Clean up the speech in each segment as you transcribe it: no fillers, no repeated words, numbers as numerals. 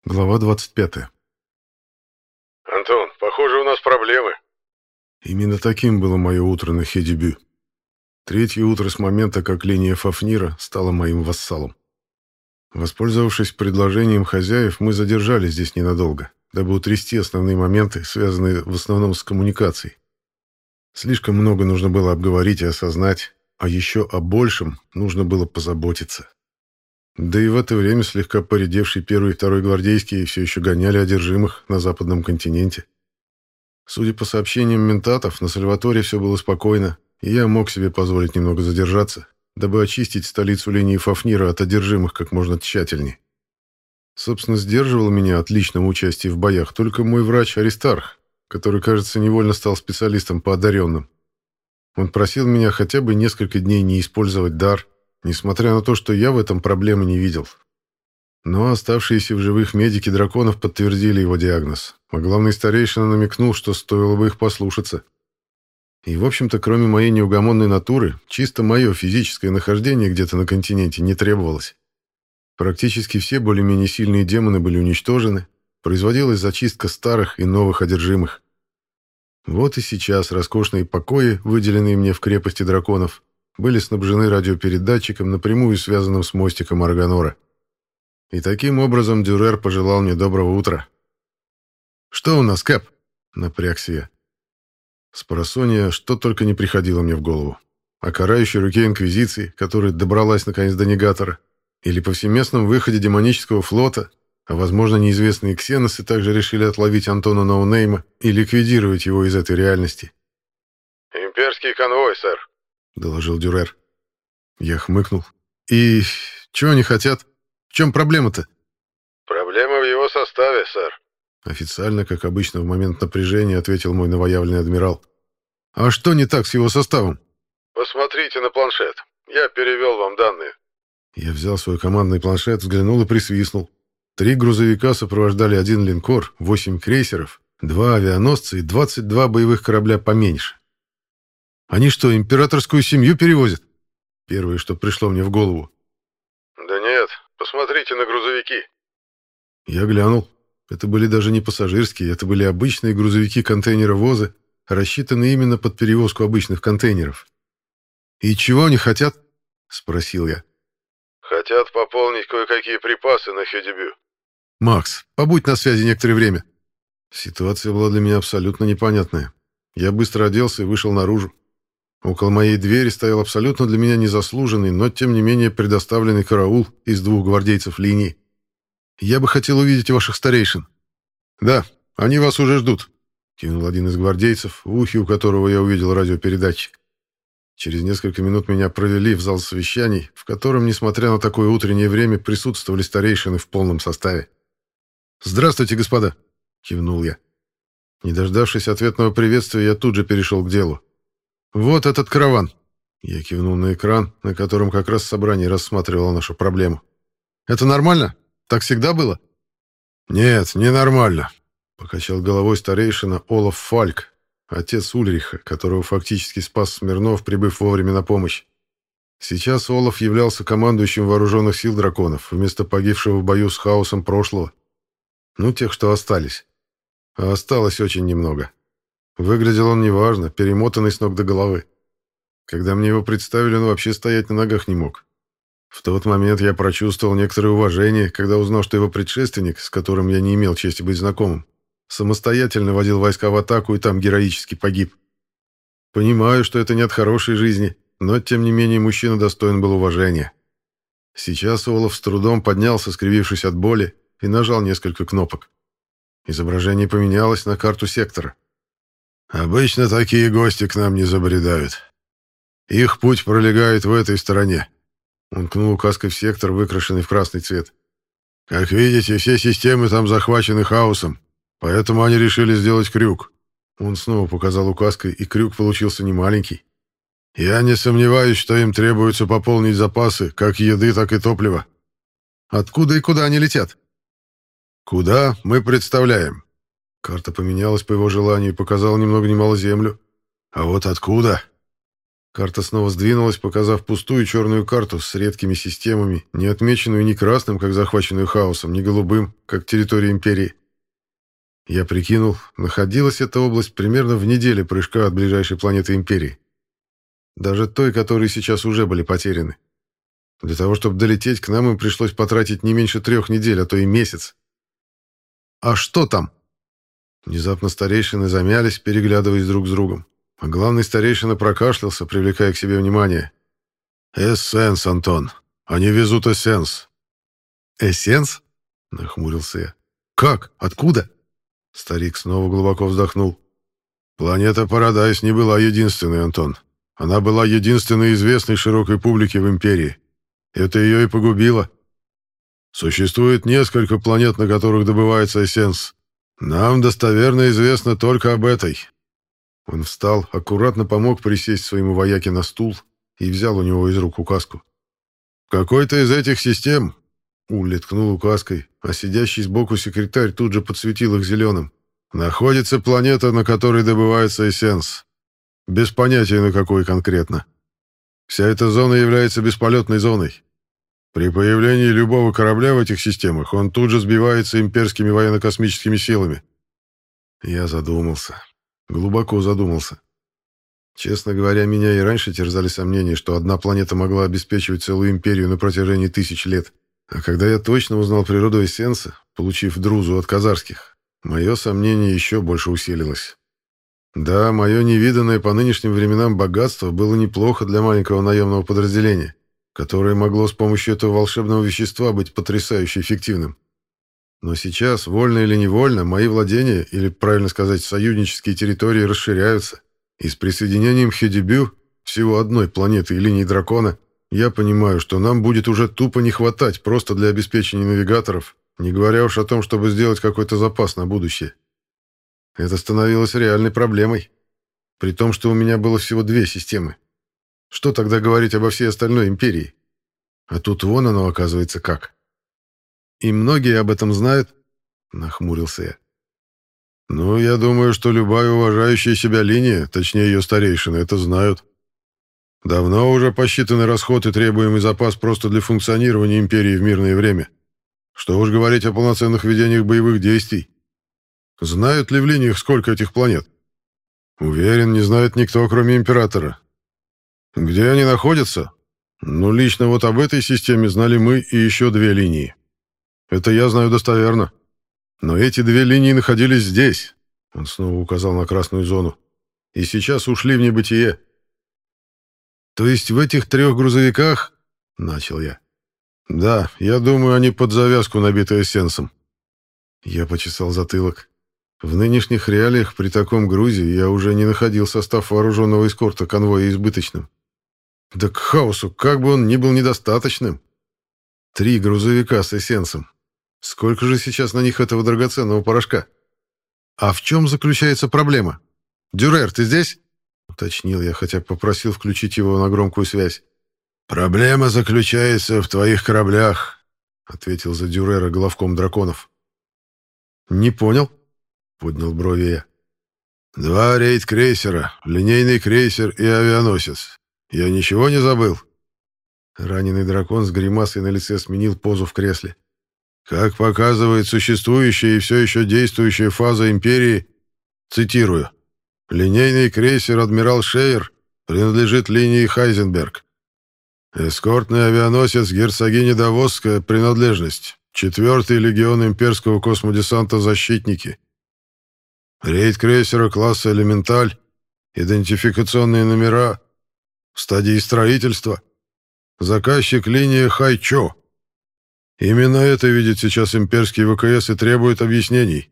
Глава 25. «Антон, похоже, у нас проблемы». Именно таким было мое утро на Хедибю. Третье утро с момента, как линия Фафнира стала моим вассалом. Воспользовавшись предложением хозяев, мы задержались здесь ненадолго, дабы утрясти основные моменты, связанные в основном с коммуникацией. Слишком много нужно было обговорить и осознать, а еще о большем нужно было позаботиться. Да и в это время слегка поредевшие первый и второй гвардейские все еще гоняли одержимых на западном континенте. Судя по сообщениям ментатов, на Сальваторе все было спокойно, и я мог себе позволить немного задержаться, дабы очистить столицу линии Фафнира от одержимых как можно тщательнее. Собственно, сдерживал меня от личного участия в боях только мой врач Аристарх, который, кажется, невольно стал специалистом по одаренным. Он просил меня хотя бы несколько дней не использовать дар, несмотря на то, что я в этом проблемы не видел. Но оставшиеся в живых медики драконов подтвердили его диагноз, а главный старейшина намекнул, что стоило бы их послушаться. И, в общем-то, кроме моей неугомонной натуры, чисто мое физическое нахождение где-то на континенте не требовалось. Практически все более-менее сильные демоны были уничтожены, производилась зачистка старых и новых одержимых. Вот и сейчас роскошные покои, выделенные мне в крепости драконов, были снабжены радиопередатчиком, напрямую связанным с мостиком Арганора. И таким образом Дюрер пожелал мне доброго утра. «Что у нас, Кэп?» — напрягся я. Спросонья что только не приходило мне в голову. О карающей руке Инквизиции, которая добралась наконец до Негатора, или повсеместном выходе демонического флота, а, возможно, неизвестные ксеносы также решили отловить Антона Ноунейма и ликвидировать его из этой реальности. «Имперский конвой, сэр», — доложил Дюрер. Я хмыкнул. «И чего они хотят? В чем проблема-то?» «Проблема в его составе, сэр». Официально, как обычно, в момент напряжения ответил мой новоявленный адмирал. «А что не так с его составом?» «Посмотрите на планшет. Я перевел вам данные». Я взял свой командный планшет, взглянул и присвистнул. 3 грузовика сопровождали 1 линкор, 8 крейсеров, 2 авианосца и 22 боевых корабля поменьше. Они что, императорскую семью перевозят? Первое, что пришло мне в голову. «Да нет, посмотрите на грузовики». Я глянул. Это были даже не пассажирские, это были обычные грузовики-контейнеровозы, рассчитанные именно под перевозку обычных контейнеров. «И чего они хотят?» — спросил я. «Хотят пополнить кое-какие припасы на Хедибю». «Макс, побудь на связи некоторое время». Ситуация была для меня абсолютно непонятная. Я быстро оделся и вышел наружу. Около моей двери стоял абсолютно для меня незаслуженный, но тем не менее предоставленный караул из 2 гвардейцев линии. «Я бы хотел увидеть ваших старейшин». «Да, они вас уже ждут», — кинул один из гвардейцев, в ухе у которого я увидел радиопередатчик. Через несколько минут меня провели в зал совещаний, в котором, несмотря на такое утреннее время, присутствовали старейшины в полном составе. «Здравствуйте, господа», — кивнул я. Не дождавшись ответного приветствия, я тут же перешел к делу. «Вот этот караван». Я кивнул на экран, на котором как раз собрание рассматривало нашу проблему. «Это нормально? Так всегда было?» «Нет, ненормально», — покачал головой старейшина Олаф Фальк, отец Ульриха, которого фактически спас Смирнов, прибыв вовремя на помощь. Сейчас Олаф являлся командующим вооруженных сил драконов, вместо погибшего в бою с хаосом прошлого. Ну, тех, что остались. А осталось очень немного. Выглядел он неважно, перемотанный с ног до головы. Когда мне его представили, он вообще стоять на ногах не мог. В тот момент я прочувствовал некоторое уважение, когда узнал, что его предшественник, с которым я не имел чести быть знакомым, самостоятельно водил войска в атаку и там героически погиб. Понимаю, что это не от хорошей жизни, но, тем не менее, мужчина достоин был уважения. Сейчас Олаф с трудом поднялся, скривившись от боли, и нажал несколько кнопок. Изображение поменялось на карту сектора. «Обычно такие гости к нам не забредают. Их путь пролегает в этой стороне». Он ткнул указкой в сектор, выкрашенный в красный цвет. «Как видите, все системы там захвачены хаосом, поэтому они решили сделать крюк». Он снова показал указкой, и крюк получился немаленький. «Я не сомневаюсь, что им требуется пополнить запасы, как еды, так и топлива». «Откуда и куда они летят?» «Куда, мы представляем». Карта поменялась по его желанию и показала ни много ни мало землю. «А вот откуда?» Карта снова сдвинулась, показав пустую черную карту с редкими системами, не отмеченную ни красным, как захваченную хаосом, ни голубым, как территория Империи. Я прикинул, находилась эта область примерно в неделе прыжка от ближайшей планеты Империи. Даже той, которые сейчас уже были потеряны. Для того, чтобы долететь к нам, им пришлось потратить не меньше 3 недель, а то и месяц. «А что там?» Внезапно старейшины замялись, переглядываясь друг с другом. А главный старейшина прокашлялся, привлекая к себе внимание. «Эссенс, Антон. Они везут эссенс». «Эссенс?» — нахмурился я. «Как? Откуда?» Старик снова глубоко вздохнул. «Планета Парадайз не была единственной, Антон. Она была единственной известной широкой публике в Империи. Это ее и погубило. Существует несколько планет, на которых добывается эссенс. Нам достоверно известно только об этой». Он встал, аккуратно помог присесть своему вояке на стул и взял у него из рук указку. «В какой-то из этих систем...» Улли ткнул указкой, а сидящий сбоку секретарь тут же подсветил их зеленым. «Находится планета, на которой добывается эссенс. Без понятия, на какой конкретно. Вся эта зона является бесполетной зоной. При появлении любого корабля в этих системах он тут же сбивается имперскими военно-космическими силами». Я задумался. Глубоко задумался. Честно говоря, меня и раньше терзали сомнения, что одна планета могла обеспечивать целую империю на протяжении 1000 лет. А когда я точно узнал природу эссенса, получив друзу от казарских, мое сомнение еще больше усилилось. Да, мое невиданное по нынешним временам богатство было неплохо для маленького наемного подразделения, которое могло с помощью этого волшебного вещества быть потрясающе эффективным. Но сейчас, вольно или невольно, мои владения, или, правильно сказать, союзнические территории расширяются, и с присоединением Хедибю, всего одной планеты и линии дракона, я понимаю, что нам будет уже тупо не хватать просто для обеспечения навигаторов, не говоря уж о том, чтобы сделать какой-то запас на будущее. Это становилось реальной проблемой, при том, что у меня было всего 2 системы. Что тогда говорить обо всей остальной империи? А тут вон оно оказывается как. «И многие об этом знают?» — нахмурился я. «Ну, я думаю, что любая уважающая себя линия, точнее ее старейшины, это знают. Давно уже посчитаны расход и требуемый запас просто для функционирования империи в мирное время. Что уж говорить о полноценных ведениях боевых действий. Знают ли в линиях, сколько этих планет? Уверен, не знает никто, кроме императора. Где они находятся? Ну, лично вот об этой системе знали мы и еще 2 линии. Это я знаю достоверно. Но эти 2 линии находились здесь. Он снова указал на красную зону. И сейчас ушли в небытие. То есть в этих 3 грузовиках... Начал я. Да, я думаю, они под завязку набиты эссенсом. Я почесал затылок. В нынешних реалиях при таком грузе я уже не находил состав вооруженного эскорта конвоя избыточным. Да к хаосу, как бы он ни был недостаточным. 3 грузовика с эссенсом. Сколько же сейчас на них этого драгоценного порошка? А в чем заключается проблема? Дюрер, ты здесь? Уточнил я, хотя попросил включить его на громкую связь. Проблема заключается в твоих кораблях, ответил за Дюрера главком драконов. Не понял? Поднял брови я. 2 рейд-крейсера, линейный крейсер и авианосец. Я ничего не забыл? Раненый дракон с гримасой на лице сменил позу в кресле. Как показывает существующая и все еще действующая фаза Империи, цитирую, «Линейный крейсер «Адмирал Шейер» принадлежит линии Хайзенберг. Эскортный авианосец «Герцогиня Давосская» принадлежность, 4-й легион имперского космодесанта «Защитники». Рейд крейсера класса «Элементаль», идентификационные номера, в стадии строительства, заказчик линия Хайчо. Именно это видит сейчас имперский ВКС и требует объяснений.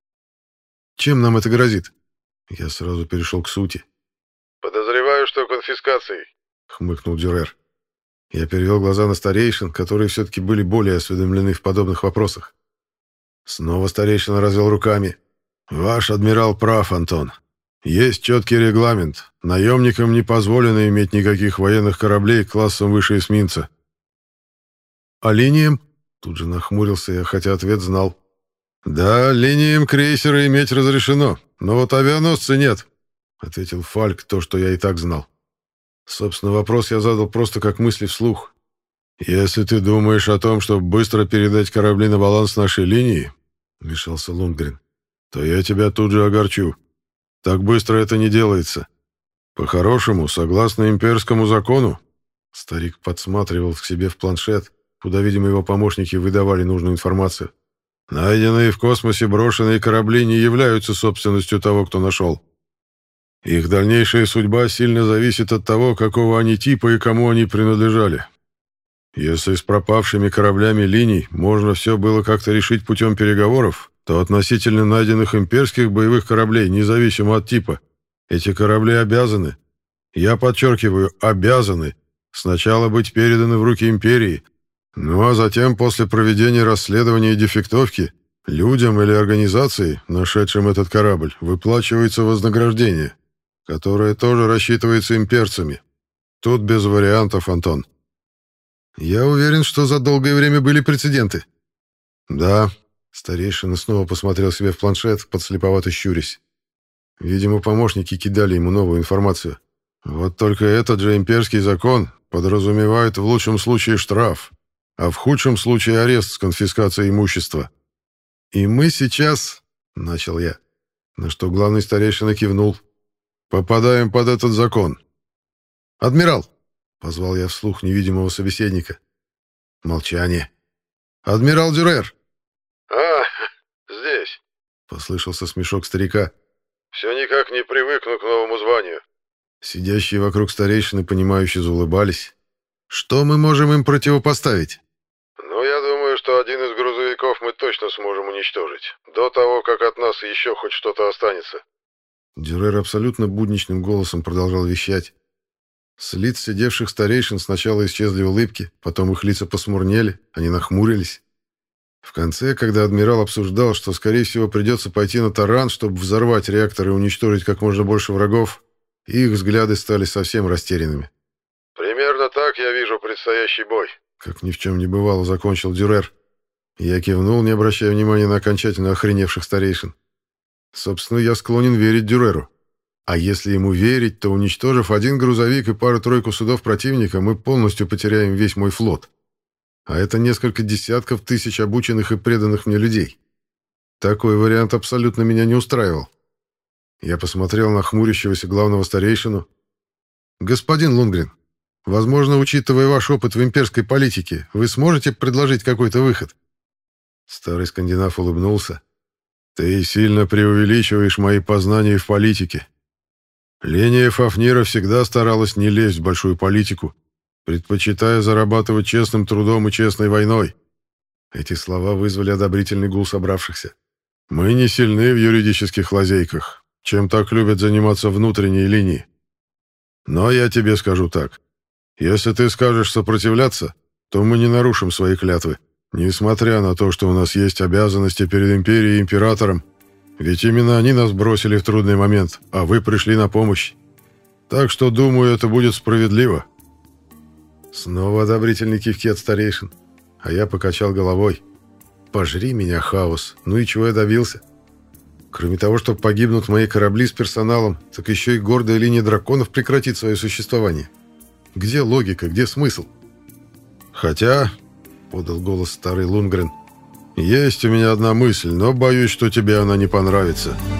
Чем нам это грозит? Я сразу перешел к сути. Подозреваю, что конфискацией, хмыкнул Дюрер. Я перевел глаза на старейшин, которые все-таки были более осведомлены в подобных вопросах. Снова старейшина развел руками. Ваш адмирал прав, Антон. Есть четкий регламент. Наемникам не позволено иметь никаких военных кораблей классом выше эсминца. А линиям? Тут же нахмурился я, хотя ответ знал. Да, линиям крейсера иметь разрешено, но вот авианосца нет, ответил Фальк то, что я и так знал. Собственно, вопрос я задал просто как мысли вслух. «Если ты думаешь о том, чтобы быстро передать корабли на баланс нашей линии, — вмешался Лундгрен, — то я тебя тут же огорчу. Так быстро это не делается. По-хорошему, согласно имперскому закону, старик подсматривал к себе в планшет, куда, видимо, его помощники выдавали нужную информацию, найденные в космосе брошенные корабли не являются собственностью того, кто нашел. Их дальнейшая судьба сильно зависит от того, какого они типа и кому они принадлежали. Если с пропавшими кораблями линий можно все было как-то решить путем переговоров, то относительно найденных имперских боевых кораблей, независимо от типа, эти корабли обязаны, я подчеркиваю, обязаны, сначала быть переданы в руки империи, ну а затем, после проведения расследования и дефектовки, людям или организации, нашедшим этот корабль, выплачивается вознаграждение, которое тоже рассчитывается имперцами. Тут без вариантов, Антон. Я уверен, что за долгое время были прецеденты. Да, старейшина снова посмотрел себе в планшет, подслеповато щурясь. Видимо, помощники кидали ему новую информацию. Вот только этот же имперский закон подразумевает в лучшем случае штраф, а в худшем случае арест с конфискацией имущества. И мы сейчас, — начал я, на что главный старейшина кивнул, — попадаем под этот закон. «Адмирал!» — позвал я вслух невидимого собеседника. Молчание. «Адмирал Дюрер!» Здесь!» — послышался смешок старика. «Все никак не привыкну к новому званию». Сидящие вокруг старейшины, понимающе заулыбались. «Что мы можем им противопоставить?» «Ну, я думаю, что один из грузовиков мы точно сможем уничтожить, до того, как от нас еще хоть что-то останется». Дюрер абсолютно будничным голосом продолжал вещать. С лиц сидевших старейшин сначала исчезли улыбки, потом их лица посмурнели, они нахмурились. В конце, когда адмирал обсуждал, что, скорее всего, придется пойти на таран, чтобы взорвать реактор и уничтожить как можно больше врагов, их взгляды стали совсем растерянными. «Примерно так я вижу предстоящий бой», — как ни в чем не бывало, закончил Дюрер. Я кивнул, не обращая внимания на окончательно охреневших старейшин. Собственно, я склонен верить Дюреру. А если ему верить, то, уничтожив один грузовик и пару-тройку судов противника, мы полностью потеряем весь мой флот. А это несколько десятков тысяч обученных и преданных мне людей. Такой вариант абсолютно меня не устраивал. Я посмотрел на хмурящегося главного старейшину. «Господин Лундгрен, возможно, учитывая ваш опыт в имперской политике, вы сможете предложить какой-то выход?» Старый скандинав улыбнулся. «Ты сильно преувеличиваешь мои познания в политике. Линия Фафнира всегда старалась не лезть в большую политику, предпочитая зарабатывать честным трудом и честной войной». Эти слова вызвали одобрительный гул собравшихся. «Мы не сильны в юридических лазейках, чем так любят заниматься внутренние линии. Но я тебе скажу так. Если ты скажешь сопротивляться, то мы не нарушим свои клятвы, несмотря на то, что у нас есть обязанности перед империей и императором. Ведь именно они нас бросили в трудный момент, а вы пришли на помощь. Так что, думаю, это будет справедливо». Снова одобрительный кивки от старейшин, а я покачал головой. «Пожри меня, хаос, ну и чего я добился? Кроме того, что погибнут мои корабли с персоналом, так еще и гордая линия драконов прекратит свое существование. Где логика, где смысл?» «Хотя», — подал голос старый Лундгрен, — «есть у меня одна мысль, но боюсь, что тебе она не понравится».